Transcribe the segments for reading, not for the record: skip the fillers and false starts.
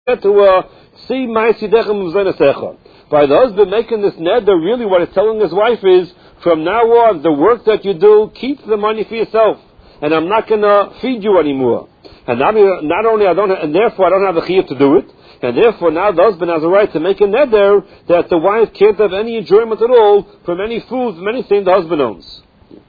to see by the husband making this neder, really what it's telling his wife is, from now on, the work that you do, keep the money for yourself, and I'm not going to feed you anymore. And not only and therefore I don't have the chiyuv to do it, and therefore now the husband has a right to make a neder that the wife can't have any enjoyment at all from any food, from anything the husband owns.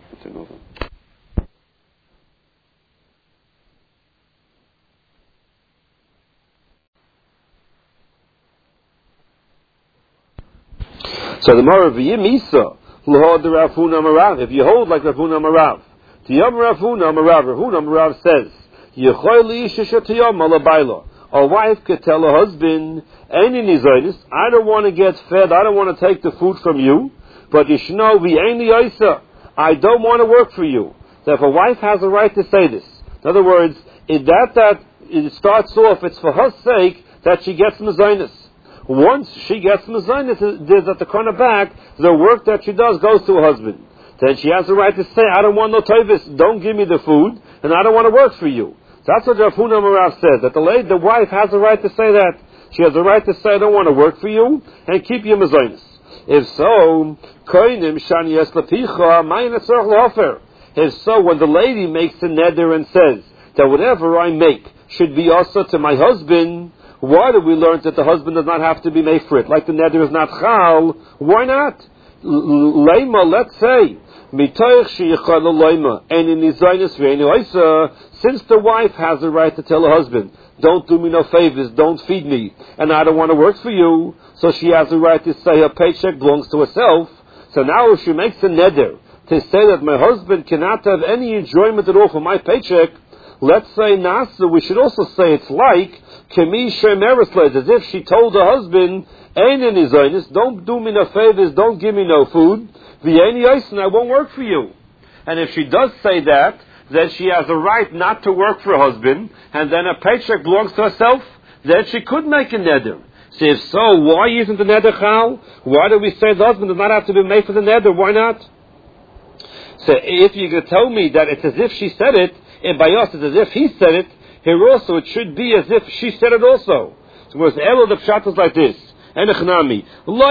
So the Marav Yimisa, Lahod the Rafuna Marav, if you hold like Rafuna Marav, Tiyam Rafuna Marav, Rafuna Marav says, Yechoyli Shisha Tiyam Malabaila. A wife could tell her husband, Aini Nizainis, I don't want to get fed, I don't want to take the food from you, but Yishno V'Aini Yaisa, I don't want to work for you. So if a wife has a right to say this, in other words, it starts off, it's for her sake that she gets Mizainis. Once she gets Mizainis, there's at the corner back, the work that she does goes to her husband. Then she has the right to say, I don't want no toivis, don't give me the food, and I don't want to work for you. That's what Rav Huna Marav says, that the wife has the right to say that. She has the right to say, I don't want to work for you, and keep your Mizainis. If so, if so, when the lady makes a neder and says that whatever I make should be also to my husband, why do we learn that the husband does not have to be made for it? Like the neder is not chal, why not? Leima, let's say, since the wife has the right to tell her husband, don't do me no favors, don't feed me, and I don't want to work for you, so she has the right to say her paycheck belongs to herself. So now if she makes a neder to say that my husband cannot have any enjoyment at all from my paycheck, let's say Nasa, we should also say it's like Kemi Shemeresles, as if she told her husband, don't do me no favors, don't give me no food, I won't work for you. And if she does say that, then she has a right not to work for her husband, and then her paycheck belongs to herself, then she could make a neder. So if so, why isn't the neder chal? Why do we say the husband does not have to be made for the neder? Why not? So if you could tell me that it's as if she said it, and by us it's as if he said it, here also it should be as if she said it also. So whereas Elo the pshat is like this. Enechnami.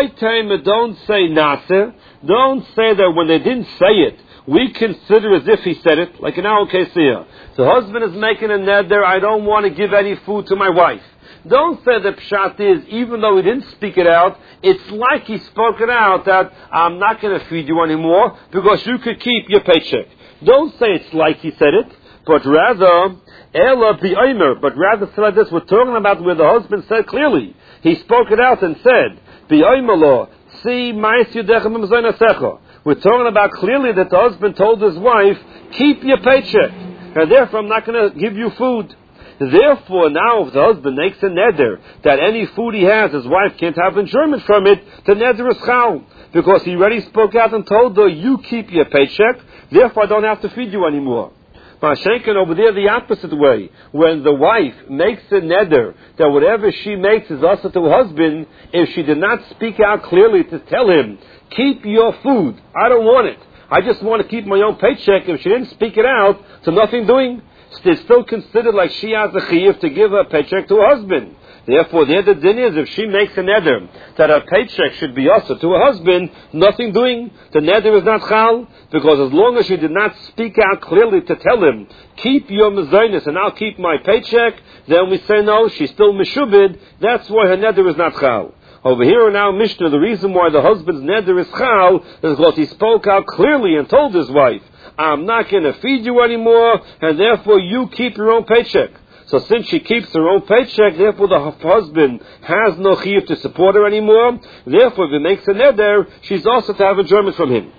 Don't say nase. Don't say that when they didn't say it, we consider as if he said it, like in our case here. The husband is making a neder, I don't want to give any food to my wife. Don't say the pshat is, even though he didn't speak it out, it's like he spoke it out that I'm not going to feed you anymore because you could keep your paycheck. Don't say it's like he said it, but rather, Ela bi'omer, but rather say like this, we're talking about where the husband said clearly, he spoke it out and said, bi'omer lo, see ma'is yudechem m'zainasecha. We're talking about clearly that the husband told his wife, keep your paycheck, and therefore I'm not going to give you food. Therefore, now if the husband makes a neder that any food he has, his wife can't have enjoyment from it, the neder is chal, because he already spoke out and told her, you keep your paycheck, therefore I don't have to feed you anymore. Mashenkin over there the opposite way. When the wife makes a neder that whatever she makes is also to her husband, if she did not speak out clearly to tell him, keep your food, I don't want it, I just want to keep my own paycheck, if she didn't speak it out, so nothing doing, it's still considered like she has the chiyuv to give her paycheck to her husband. Therefore, the other din is, if she makes a neder that her paycheck should be also to her husband, nothing doing, the neder is not chal, because as long as she did not speak out clearly to tell him, keep your mezainis and I'll keep my paycheck, then we say no, she's still meshubid, that's why her neder is not chal. Over here in our Mishnah, the reason why the husband's neder is chal is because he spoke out clearly and told his wife, I'm not going to feed you anymore, and therefore you keep your own paycheck. So since she keeps her own paycheck, therefore the husband has no chiyuv to support her anymore. Therefore, if he makes a neder, she's also to have enjoyment from him.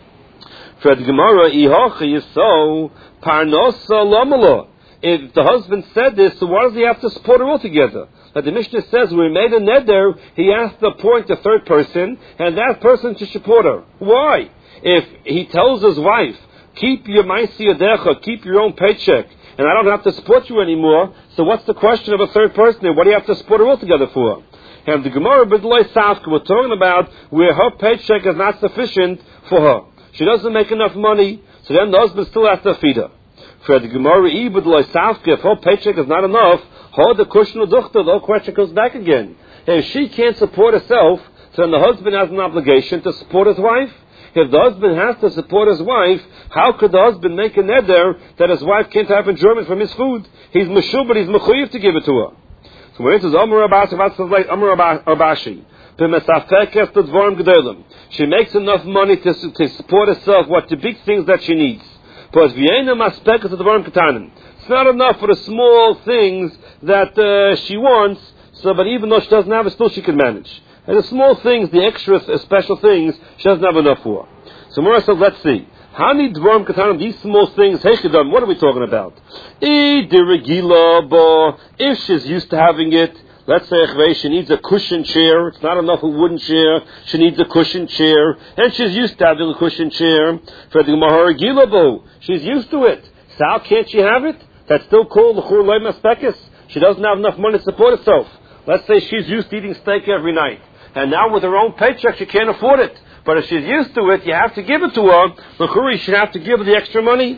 For the Gemara, ihochi is so parnosa lamala. If the husband said this, so why does he have to support her altogether? But the Mishnah says when he made a neder, he has to appoint a third person, and that person to support her. Why? If he tells his wife, keep your maisi yadecha, keep your own paycheck, and I don't have to support you anymore, so what's the question of a third person there? What do you have to support her altogether for? And the Gemara B'dloi Safka, we're talking about where her paycheck is not sufficient for her. She doesn't make enough money, so then the husband still has to feed her. For the Gemara, if her paycheck is not enough, the cushion the question comes back again. If she can't support herself, so then the husband has an obligation to support his wife. If the husband has to support his wife, how could the husband make a neder that his wife can't have enjoyment from his food? He's meshubed, he's mechuyev to give it to her. So when it says Amar Abashi, she makes enough money to support herself, the big things that she needs. It's not enough for the small things that she wants, but even though she doesn't have it, still she can manage. And the small things, the extra special things, she doesn't have enough for. So Mora says, let's see. These small things, what are we talking about? If she's used to having it, let's say she needs a cushion chair. It's not enough a wooden chair. She needs a cushion chair. And she's used to having a cushion chair. She's used to it. So how can't she have it? That's still called the chur loy maspekes. She doesn't have enough money to support herself. Let's say she's used to eating steak every night. And now with her own paycheck, she can't afford it. But if she's used to it, you have to give it to her. The churi should have to give her the extra money.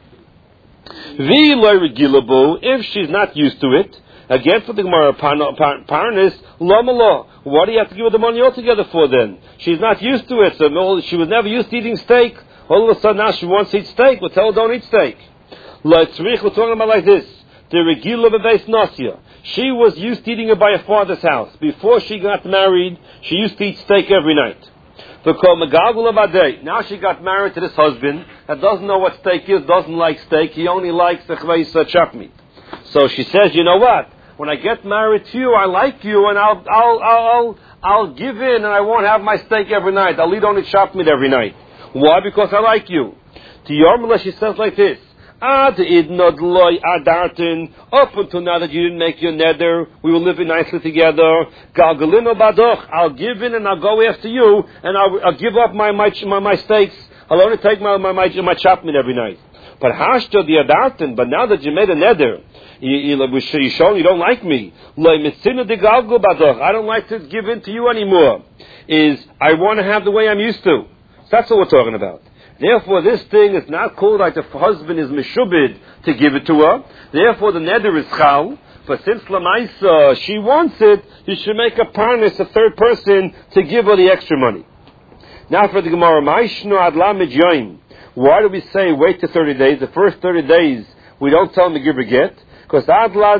If she's not used to it, again for the Gemara, parnis, lama. What do you have to give her the money altogether for then? She's not used to it, so she was never used to eating steak. All of a sudden now she wants to eat steak. We'll tell her don't eat steak. We're talking about like this. The regila bebeis nasya. She was used to eating it by her father's house. Before she got married, she used to eat steak every night. Now she got married to this husband that doesn't know what steak is, doesn't like steak. He only likes the chop meat. So she says, you know what? When I get married to you, I like you, and I'll give in, and I won't have my steak every night. I'll eat only chop meat every night. Why? Because I like you. To Yarmila, she says like this. Up until now that you didn't make your neder, we were living nicely together. I'll give in and I'll go after you, and I'll give up my steaks. I'll only take my chop meat every night. But but now that you made a neder, you show you don't like me. I don't like to give in to you anymore. I want to have the way I'm used to. So that's what we're talking about. Therefore, this thing is not called like the husband is meshubed to give it to her. Therefore, the neder is chal. But since Lamaisa, she wants it, you should make a parnis, a third person, to give her the extra money. Now for the Gemara, why do we say wait to 30 days? The first 30 days, we don't tell them to give her get. Because other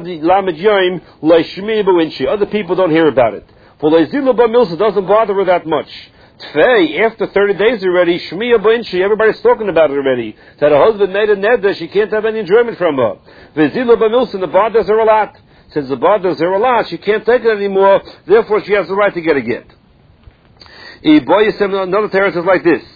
people don't hear about it. It doesn't bother her that much. After 30 days already, everybody's talking about it already. That her husband made a neder, she can't have any enjoyment from her. The bothers her a lot. Since the bothers her a lot, she can't take it anymore, therefore she has the right to get a get. Another teretz is like this.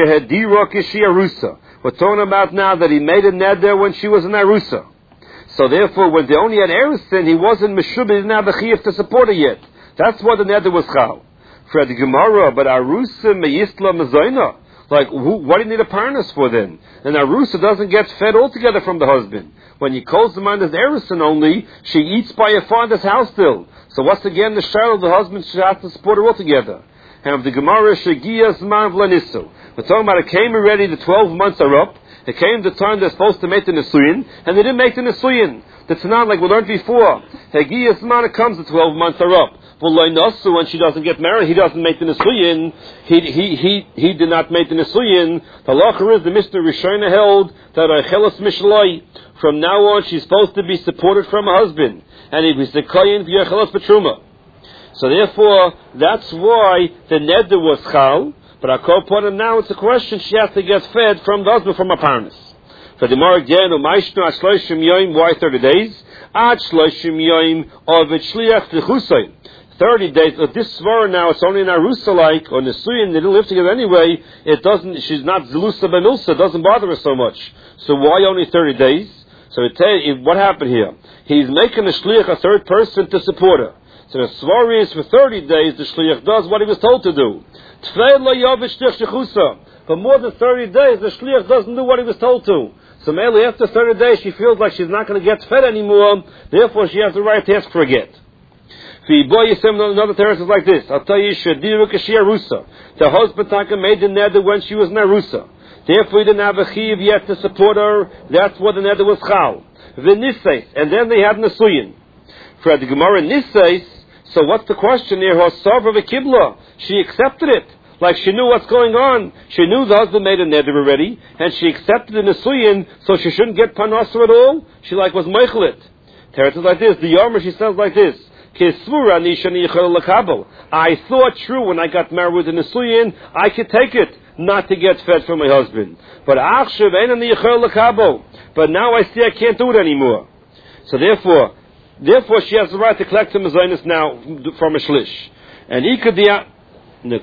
We're talking about now that he made a neder when she was in Arusa. So therefore, when they only had Erusin, he wasn't meshubed, he didn't have a chiyuv to support her yet. That's why the neder was chal. For the Gemara, but Arusa meyistla mazoina. Like, what do you need a parnas for then? And Arusa doesn't get fed altogether from the husband. When he calls the man as Erusin only, she eats by her father's house still. So what's again the shadow of the husband should have to support her altogether? And of the Gemara, Shagiyas man vlanisu. We're talking about it came already, the 12 months are up. It came the time they're supposed to make the Nisuyin, and they didn't make the Nisuyin. That's not like we learned before. Hagiyas man, it comes, the 12 months are up. When she doesn't get married, he doesn't make the Nisuyin. He did not make the Nisuyin. The halacha is the Mishnah Rishona held that Achelas Mishloi, from now on she's supposed to be supported from her husband. And he was the Koyin v'Achelas Petruma. So therefore, that's why the neder was chal. But our co-partner now, it's a question, she has to get fed from the husband, from her parents. For the more again, why 30 days? Ad shloshim yoim of it shliach l'chusay. 30 days. This svara now, it's only in Arusa like, or Nisuyin, they didn't live together anyway. She's not Zelusa Benulsa, doesn't bother her so much. So why only 30 days? So what happened here? He's making a shliach, a third person, to support her. So the svara is for 30 days, the shliach does what he was told to do. For more than 30 days, the shliach doesn't do what he was told to. So mainly after 30 days, she feels like she's not going to get fed anymore, therefore she has the right to ask for a get. Another teretz is like this. I'll tell you, the husband Taka made the neder when she was in Arusa. Therefore, he didn't have a chiv yet to support her. That's what the neder was chal. V'niseis, and then they had Nisuyin. For the Gemara Niseis, so what's the question here? Hosavra v'kibla. She accepted it. Like she knew what's going on. She knew the husband made a neder already, and she accepted the Nisuyin, so she shouldn't get panasa at all. She was meichelit. Teretz is like this. The Yomer, she says like this. I thought true when I got married with the Nisuyin, I could take it, not to get fed from my husband. But now I see I can't do it anymore. So therefore she has the right to collect him as now from a shlish. And he could when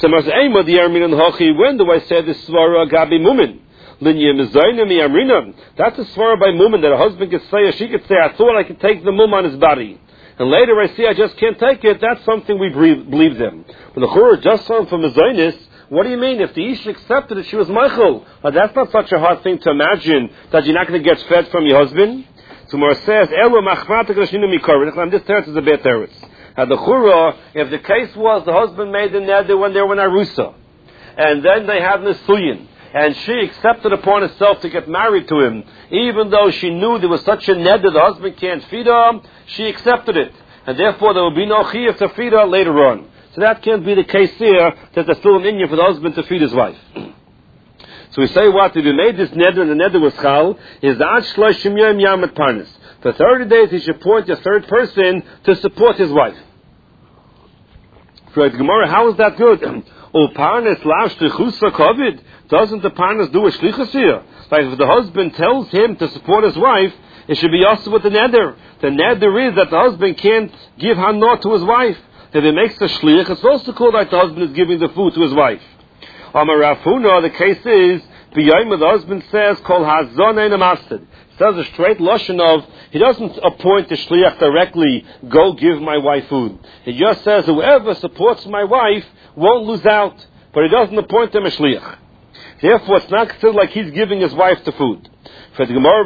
do I say this svara gabi mumin? That's a svara by mumin that a husband could say, or she could say, I thought I could take the mum on his body. And later I see I just can't take it. That's something we believe them. But the churah just from a zaynis. What do you mean? If the ish accepted it, she was meichel. That's not such a hard thing to imagine that you're not going to get fed from your husband. So Mor says, "Elo machmatik l'shinu mikor." This teretz is a bad teretz. The churah, if the case was the husband made the neder when they were in Arusa, and then they had Nisuyin, and she accepted upon herself to get married to him, even though she knew there was such a neder the husband can't feed her, she accepted it, and therefore there will be no chiyuv to feed her later on. So that can't be the case here, that there's still an inyan for the husband to feed his wife. So we say what? If he made this neder and the neder was chal, is ad shloshim yom yamet parnas. For 30 days he should appoint a third person to support his wife. For the Gemara, how is that good? Parnas lav shlichusa kovid. Doesn't the parnas do a shlichus here? Like if the husband tells him to support his wife, it should be also with the neder. The neder is that the husband can't give hanor to his wife. If he makes a shlich, it's also called like the husband is giving the food to his wife. Amar Rav Huna, the case is, the husband says, Kol hazon ein amastad. It says a straight lashon of, he doesn't appoint the shliach directly, go give my wife food. He just says, whoever supports my wife won't lose out. But he doesn't appoint him a shliach. Therefore, it's not considered like he's giving his wife the food. For the Gemara,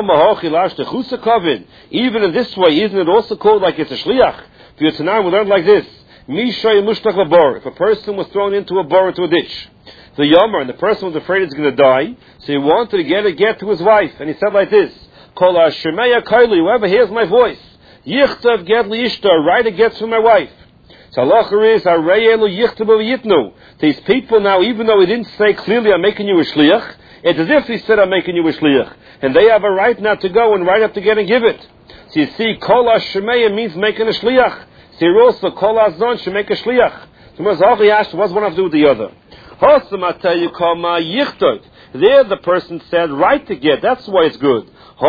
even in this way, isn't it also called like it's a shliach? For Yotzanam, we learned like this. If a person was thrown into a bor, into a ditch, the Yomer, and the person was afraid he's going to die, so he wanted to get to his wife, and he said like this, Kol ha-shemeya kaili, whoever hears my voice, yichtav get li ishtar, write a get for my wife. So halacha is, harei yichtav v'yitnu. These people now, even though he didn't say clearly, I'm making you a shliach, it's as if he said, I'm making you a shliach. And they have a right now to go and write up to get and give it. So you see, Kol ha-shemeya means making a shliach. So here also, Kol ha-zon should make a shliach. So what's one have to do with the other? There the person said, right to get, that's why it's good.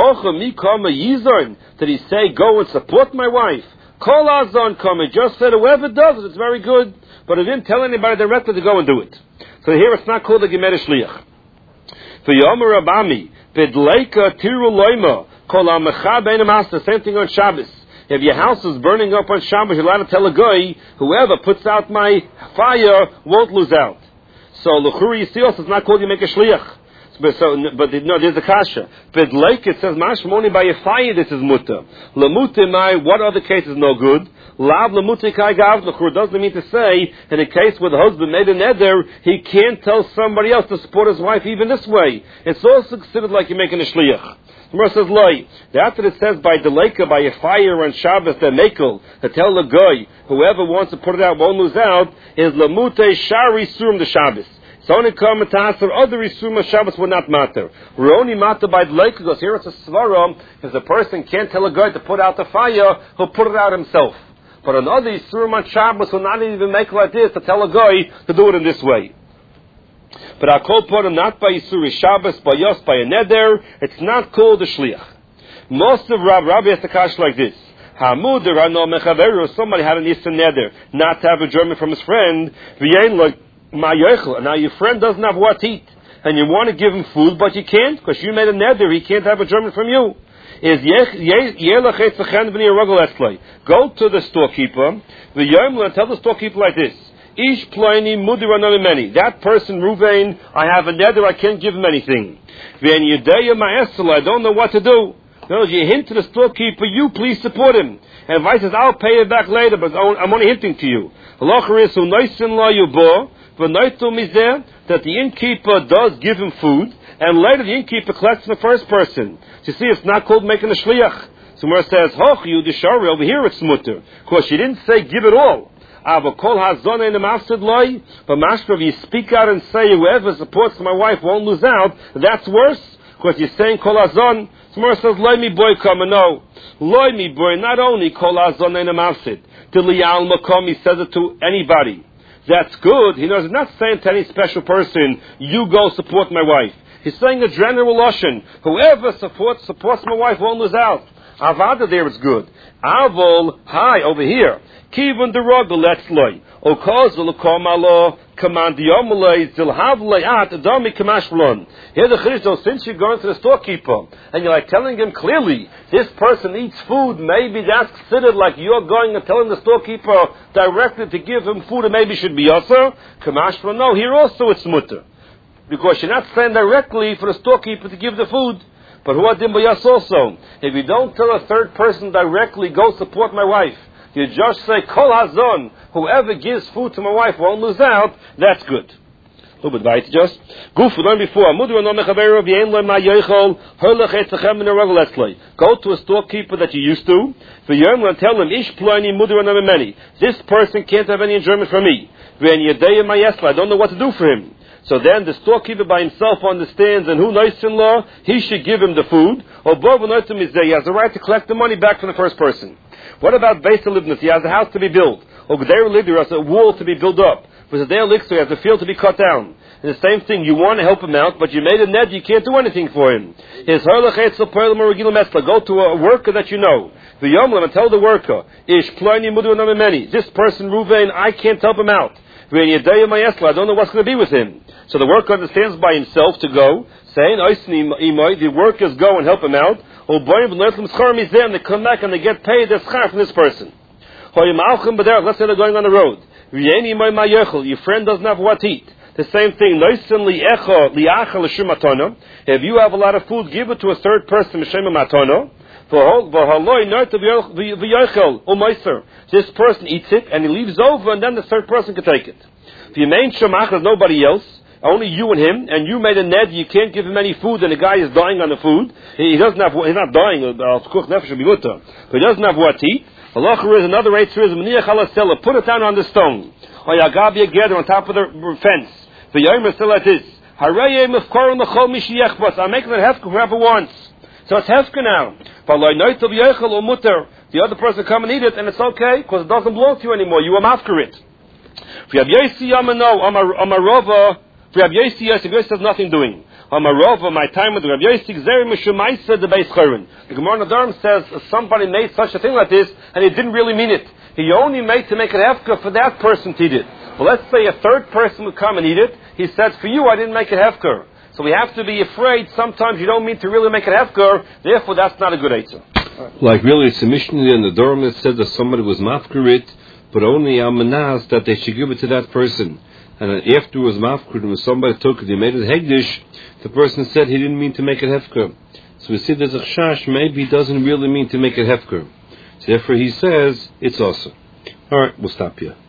Did he say, go and support my wife? Kol ha-zon kama, just said, whoever does it, it's very good. But he didn't tell anybody directly to go and do it. So here it's not called a gemera shliach. For Yomer Abami, Bidleika Tiru Loima, Kol ha-mecha bein ha-masa, same thing on Shabbos. If your house is burning up on Shabbos, you're allowed to tell a guy, whoever puts out my fire won't lose out. So l'churi yisios is not called you make a shliach. But there's a kasha. But like it says, mashmoni by a fire, this is mutter. Lamute mai, what other case is no good? Lav lamute kai gav l'chur doesn't mean to say, in a case where the husband made a neder, he can't tell somebody else to support his wife even this way. It's also considered like you're making a shliach. The Gemara says, Loi, after it says by deleka, by a fire on Shabbos, the mekel, to tell the guy, whoever wants to put it out won't lose out, is lamute shari surim the Shabbos. So only commentator, other isum of Shabbos will not matter. We're only matter by deleka, because here it's a svaram, if the person can't tell a guy to put out the fire, he'll put it out himself. But another isurim on Shabbos will not even make like this, to tell a guy to do it in this way. But I call upon him not by Yisuri Shabbos, by Yos, by a neder, it's not called a shliach. Most of Rabbi has the kash like this. Somebody had an Yisur neder, not to have a German from his friend, now your friend doesn't have what to eat, and you want to give him food, but you can't, because you made a neder, he can't have a German from you. Go to the storekeeper, and tell the storekeeper like this. Ish ploini mudir another many. That person, Ruvain, I have a neder, I can't give him anything. I don't know what to do. No, you hint to the storekeeper, you please support him. And if I says, I'll pay it back later, but I'm only hinting to you. that the innkeeper does give him food, and later the innkeeper collects from the first person. So you see, it's not called making a shliach. So where it says, Hoch, you dishari, over here it's mutter. Of course, she didn't say give it all. But mashrav, you speak out and say, whoever supports my wife won't lose out, that's worse. Because you're saying kol hazon. So where it says, loy mi boy come, no. Loy mi boy, not only kol hazon ein mafsid. To liyal makom, he says it to anybody. That's good. He knows he's not saying to any special person, you go support my wife. He's saying a general lashon. Whoever supports my wife won't lose out. Avada there is good. Avol, hi, over here. Kivun derogel, let's loy. O kozul komalo, command yomalay, zilhavlay at, adami kamashblon. Here the chiddush, since you're going to the storekeeper, and you're like telling him clearly, this person eats food, maybe that's considered like you're going and telling the storekeeper directly to give him food, and maybe should be also. Kamashblon, no, here also it's mutter. Because you're not saying directly for the storekeeper to give the food. But who adim bayas also? If you don't tell a third person directly, go support my wife, you just say kol hazon, whoever gives food to my wife won't lose out, that's good. A little bit right, just. Go to a storekeeper that you used to. For you and tell him, Ish plani mudu many. This person can't have any enjoyment from me. I don't know what to do for him. So then the storekeeper by himself understands, and who knows in law, he should give him the food. Or he has the right to collect the money back from the first person. What about Beis Libnus? He has a house to be built. Or there has a wall to be built up. Because there he has a field to be cut down. And the same thing, you want to help him out, but you made a net, you can't do anything for him. Go to a worker that you know. And tell the worker, this person, Ruvain, I can't help him out. I don't know what's going to be with him. So the worker understands by himself to go, saying, the workers go and help him out, and they come back and they get paid their schar from this person. Let's say they're going on the road. Your friend doesn't have what to eat. The same thing. If you have a lot of food, give it to a third person. This person eats it and he leaves over, and then the third person can take it. If you made shemach, there's nobody else, only you and him, and you made a ned, you can't give him any food, and the guy is dying on the food. He doesn't have, he's not dying, but he doesn't have what to eat. Allah is another eight is put it down on the stone. Or Yagabi gather on top of the fence. The Yom is still like this. I'm making it hefka whoever wants. So it's hefka now. The other person come and eat it, and it's okay, because it doesn't belong to you anymore. You are mafker it. For Rabbi Yossi has nothing doing. My time with Rabbi Yossi, the Beis Chorin. The Gemara Nadarim says somebody made such a thing like this, and he didn't really mean it. He only made to make it hefka for that person to eat it. But let's say a third person would come and eat it. He says, for you, I didn't make it hefka. So we have to be afraid sometimes you don't mean to really make it hefka, therefore that's not a good eitzah. Like really, it's a mission in the Durham that said that somebody was mafkarit, but only amanas that they should give it to that person. And after it was mafkarit, when somebody took it, he made it hegdish, the person said he didn't mean to make it hefker. So we see there's a chash, maybe he doesn't really mean to make it hefker. So therefore he says, it's awesome. Alright, we'll stop here.